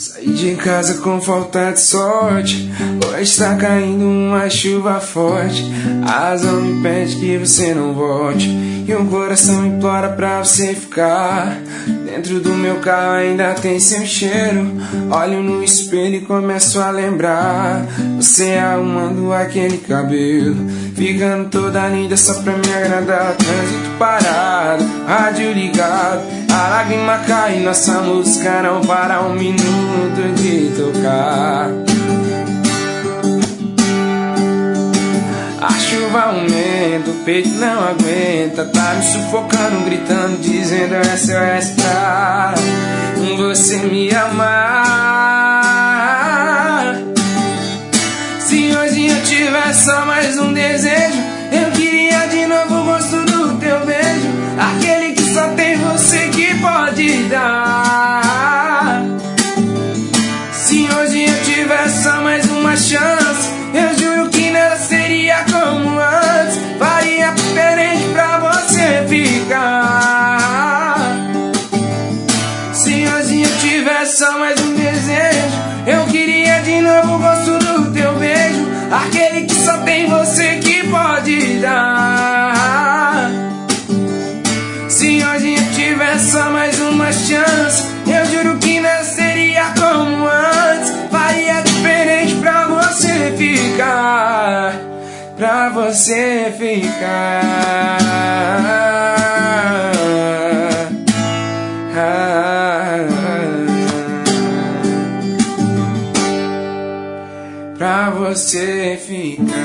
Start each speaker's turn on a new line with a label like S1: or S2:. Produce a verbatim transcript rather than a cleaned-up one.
S1: Saí de casa com falta de sorte. Hoje tá caindo uma chuva forte. A razão me pede que você não volte, e o coração implora pra você ficar. Dentro do meu carro ainda tem seu cheiro. Olho no espelho e começo a lembrar você arrumando aquele cabelo, ficando toda linda só pra me agradar. Trânsito parado, rádio ligado, a lágrima cai, nossa música não para um minuto de tocar. A chuva aumenta, o peito não aguenta, tá me sufocando, gritando, dizendo S O S pra você me amar. Se hoje eu tivesse só mais um desejo, eu queria de novo o gosto do teu beijo, aquele que só tem você que pode dar. Se hoje eu tivesse só mais uma chance, eu juro que nada seria como antes, faria diferente pra você ficar. Se hoje eu tivesse só mais um desejo, eu queria de novo o gosto do teu beijo, aquele que só tem você que pode dar. Se hoje eu tivesse só mais uma chance, eu juro que não seria como antes, faria diferente pra você ficar, pra você ficar, pra você ficar.